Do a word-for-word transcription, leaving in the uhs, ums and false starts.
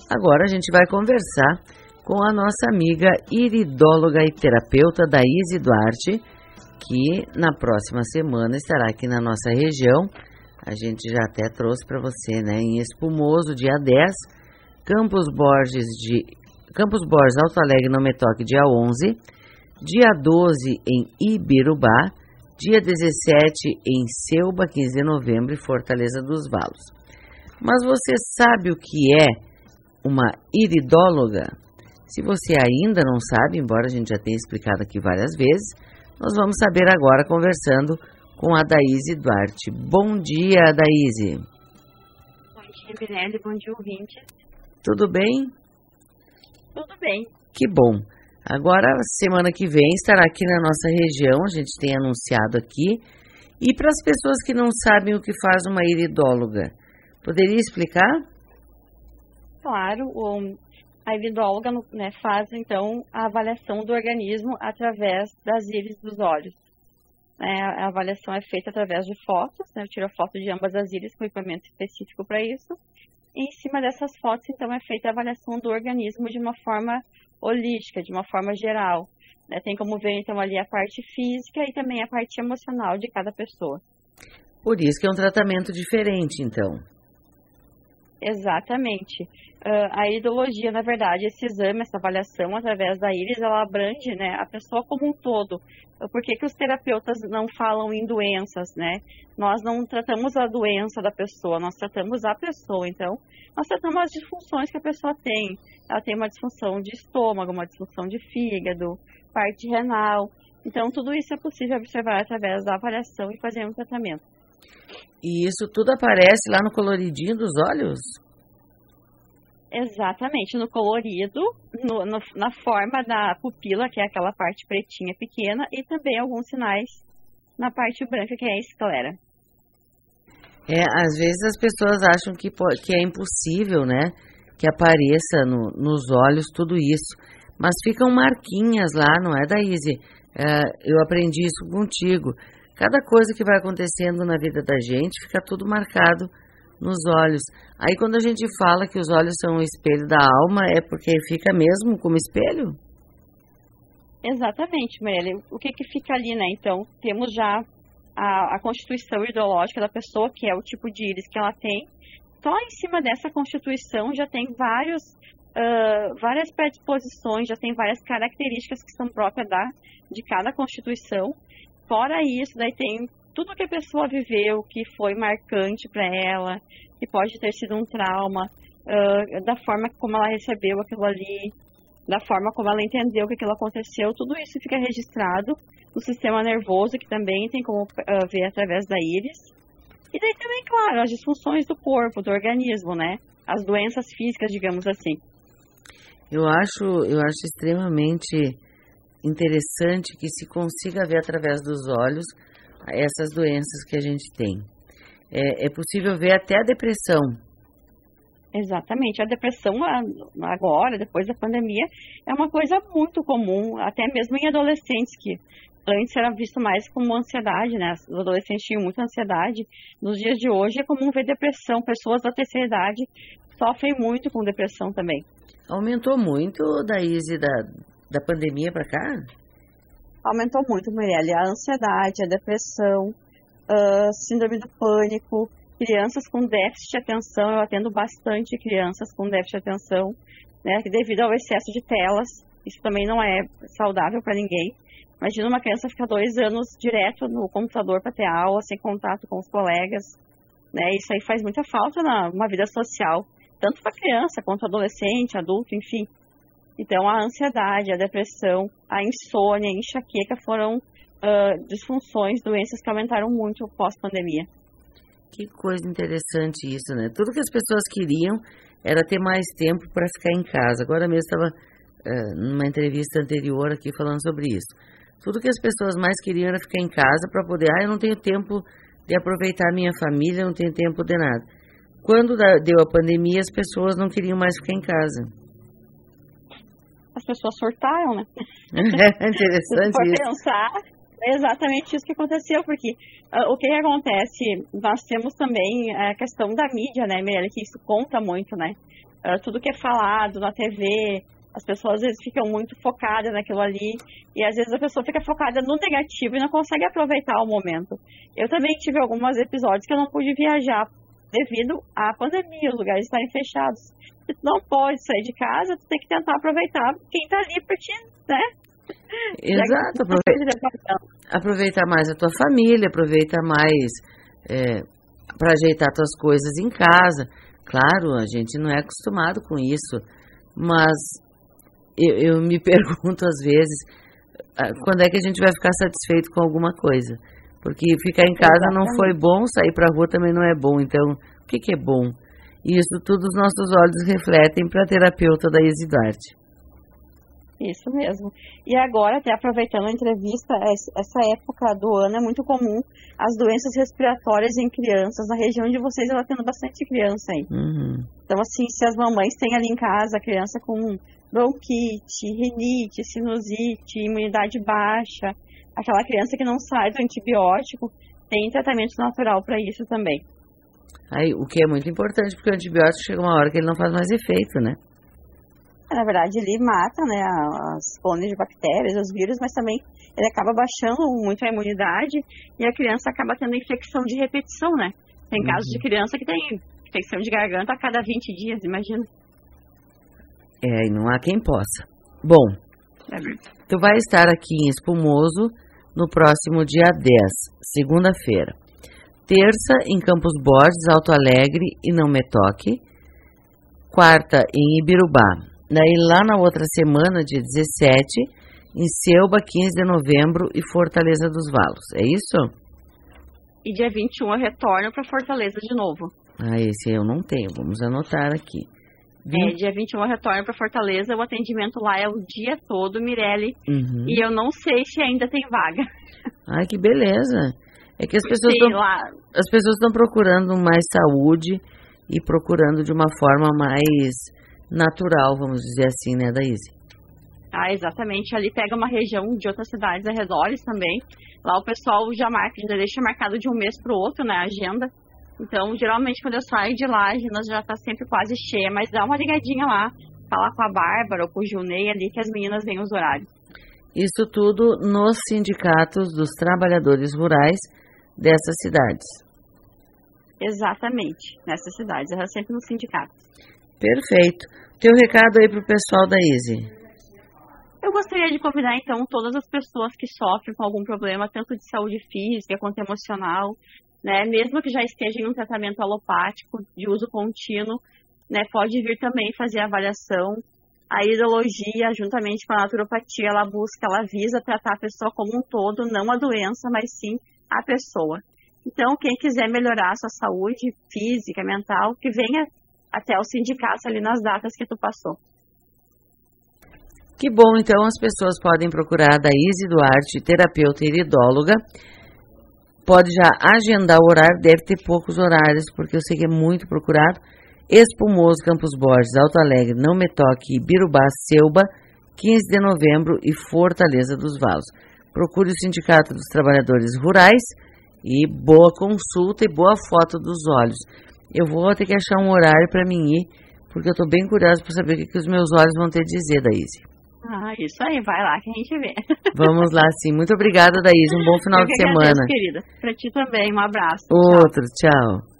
Agora a gente vai conversar com a nossa amiga iridóloga e terapeuta Daíse Duarte, que na próxima semana estará aqui na nossa região. A gente já até trouxe para você, né? Em Espumoso, dia dez, Campos Borges, de, Campos Borges, Alto Alegre, Não Me Toque, dia onze, dia doze em Ibirubá, dia dezessete em Selba, quinze de novembro, e Fortaleza dos Valos. Mas você sabe o que é uma iridóloga? Se você ainda não sabe, embora a gente já tenha explicado aqui várias vezes, nós vamos saber agora conversando com a Daíse Duarte. Bom dia, Daíse. Bom dia, Mirelle. Bom dia, ouvinte. Tudo bem? Tudo bem. Que bom. Agora, semana que vem, estará aqui na nossa região, a gente tem anunciado aqui. E para as pessoas que não sabem o que faz uma iridóloga, poderia explicar? Claro, o, a iridóloga, né, faz, então, a avaliação do organismo através das íris dos olhos. É, a avaliação é feita através de fotos, né, eu tiro a foto de ambas as íris com equipamento específico para isso. E em cima dessas fotos, então, é feita a avaliação do organismo de uma forma holística, de uma forma geral. Né? Tem como ver, então, ali a parte física e também a parte emocional de cada pessoa. Por isso que é um tratamento diferente, então. Exatamente. Uh, a iridologia, na verdade, esse exame, essa avaliação através da íris, ela abrange, né, a pessoa como um todo. Por que que os terapeutas não falam em doenças, né? Nós não tratamos a doença da pessoa, nós tratamos a pessoa. Então, nós tratamos as disfunções que a pessoa tem. Ela tem uma disfunção de estômago, uma disfunção de fígado, parte renal. Então, tudo isso é possível observar através da avaliação e fazer um tratamento. E isso tudo aparece lá no coloridinho dos olhos? Exatamente, no colorido, no, no, na forma da pupila, que é aquela parte pretinha pequena, e também alguns sinais na parte branca, que é a esclera. É, às vezes as pessoas acham que, que é impossível, né, que apareça no, nos olhos tudo isso. Mas ficam marquinhas lá, não é, Daíse? É, eu aprendi isso contigo. Cada coisa que vai acontecendo na vida da gente fica tudo marcado nos olhos. Aí quando a gente fala que os olhos são o espelho da alma, é porque fica mesmo como espelho? Exatamente, Marília. O que que fica ali, né? Então, temos já a, a constituição ideológica da pessoa, que é o tipo de íris que ela tem. Só em cima dessa constituição já tem vários, uh, várias predisposições, já tem várias características que são próprias da, de cada constituição. Fora isso, daí tem tudo que a pessoa viveu, que foi marcante para ela, que pode ter sido um trauma, uh, da forma como ela recebeu aquilo ali, da forma como ela entendeu que aquilo aconteceu, tudo isso fica registrado no sistema nervoso, que também tem como uh, ver através da íris. E daí também, claro, as disfunções do corpo, do organismo, né? As doenças físicas, digamos assim. Eu acho, eu acho extremamente interessante que se consiga ver através dos olhos essas doenças que a gente tem. É, é possível ver até a depressão. Exatamente. A depressão agora, depois da pandemia, é uma coisa muito comum, até mesmo em adolescentes, que antes era visto mais como ansiedade, né? Os adolescentes tinham muita ansiedade. Nos dias de hoje é comum ver depressão. Pessoas da terceira idade sofrem muito com depressão também. Aumentou muito, Daíse, da, da pandemia para cá? Aumentou muito, Mirelle, a ansiedade, a depressão, uh, síndrome do pânico, crianças com déficit de atenção. Eu atendo bastante crianças com déficit de atenção, né, devido ao excesso de telas. Isso também não é saudável para ninguém. Imagina uma criança ficar dois anos direto no computador para ter aula, sem contato com os colegas. Né, isso aí faz muita falta na, numa vida social, tanto para criança quanto adolescente, adulto, enfim. Então, a ansiedade, a depressão, a insônia, a enxaqueca foram uh, disfunções, doenças que aumentaram muito pós-pandemia. Que coisa interessante isso, né? Tudo que as pessoas queriam era ter mais tempo para ficar em casa. Agora mesmo estava uh, numa entrevista anterior aqui falando sobre isso. Tudo que as pessoas mais queriam era ficar em casa para poder... Ah, eu não tenho tempo de aproveitar a minha família, eu não tenho tempo de nada. Quando deu a pandemia, as pessoas não queriam mais ficar em casa. As pessoas surtaram, né? É interessante Se for isso. pensar, é exatamente isso que aconteceu, porque uh, o que acontece, nós temos também a questão da mídia, né, Mirelle, que isso conta muito, né? uh, tudo que é falado na T V, as pessoas às vezes ficam muito focadas naquilo ali, e às vezes a pessoa fica focada no negativo e não consegue aproveitar o momento. Eu também tive alguns episódios que eu não pude viajar devido à pandemia, os lugares estarem fechados. Tu não pode sair de casa, tu tem que tentar aproveitar quem tá ali pra ti, né? Exato, aproveita, aproveitar mais a tua família, aproveita mais é, para ajeitar tuas coisas em casa. Claro, a gente não é acostumado com isso, mas eu, eu me pergunto às vezes quando é que a gente vai ficar satisfeito com alguma coisa, porque ficar em casa Exatamente. Não foi bom, sair pra rua também não é bom. Então, o que que é bom? E isso tudo os nossos olhos refletem para a terapeuta da Izzy Duarte. Isso mesmo. E agora, até aproveitando a entrevista, essa época do ano é muito comum as doenças respiratórias em crianças. Na região de vocês, ela tendo bastante criança aí. Uhum. Então, assim, se as mamães têm ali em casa a criança com bronquite, rinite, sinusite, imunidade baixa, aquela criança que não sai do antibiótico, tem tratamento natural para isso também. Aí, o que é muito importante, porque o antibiótico chega uma hora que ele não faz mais efeito, né? Na verdade, ele mata, né, as colônias de bactérias, os vírus, mas também ele acaba baixando muito a imunidade e a criança acaba tendo infecção de repetição, né? Tem uhum. casos de criança que tem infecção de garganta a cada vinte dias, imagina. É, e não há quem possa. Bom, é tu vai estar aqui em Espumoso no próximo dia dez, segunda-feira. Terça, em Campos Borges, Alto Alegre e Não Me Toque. Quarta, em Ibirubá. Daí lá na outra semana, dia dezessete, em Selba, quinze de novembro e Fortaleza dos Valos. É isso? E dia vinte e um eu retorno para Fortaleza de novo. Ah, esse eu não tenho. Vamos anotar aqui. vinte... É, dia vinte e um eu retorno para Fortaleza. O atendimento lá é o dia todo, Mirelle. Uhum. E eu não sei se ainda tem vaga. Ai, que beleza. É que as pessoas estão lá... as pessoas estão procurando mais saúde e procurando de uma forma mais natural, vamos dizer assim, né, da Izzy? Ah, exatamente. Ali pega uma região de outras cidades arredores também. Lá o pessoal já marca, já deixa marcado de um mês para o outro, né, a agenda. Então, geralmente, quando eu saio de lá, a agenda já está sempre quase cheia, mas dá uma ligadinha lá, falar com a Bárbara ou com o Gilney ali, que as meninas veem os horários. Isso tudo nos sindicatos dos trabalhadores rurais dessas cidades. Exatamente, nessas cidades, é sempre no sindicato. Perfeito. Teu recado aí pro pessoal da Izzy. Eu gostaria de convidar, então, todas as pessoas que sofrem com algum problema, tanto de saúde física quanto emocional, né, mesmo que já estejam em um tratamento alopático de uso contínuo, né, pode vir também fazer a avaliação. A hidrologia, juntamente com a naturopatia, ela busca, ela visa tratar a pessoa como um todo, não a doença, mas sim a pessoa. Então, quem quiser melhorar a sua saúde física, mental, que venha até o sindicato ali nas datas que tu passou. Que bom, então as pessoas podem procurar da Izzy Duarte, terapeuta e iridóloga. Pode já agendar o horário, deve ter poucos horários, porque eu sei que é muito procurado. Espumoso, Campos Borges, Alto Alegre, Não Me Toque, Ibirubá, Selba, quinze de novembro e Fortaleza dos Valos. Procure o Sindicato dos Trabalhadores Rurais e boa consulta e boa foto dos olhos. Eu vou ter que achar um horário para mim ir, porque eu estou bem curiosa para saber o que, que os meus olhos vão ter a dizer, Daíse. Ah, isso aí, vai lá que a gente vê. Vamos lá, sim. Muito obrigada, Daíse. Um bom final eu de que semana. agradeço, querida. Para ti também, um abraço. Outro, tchau. tchau.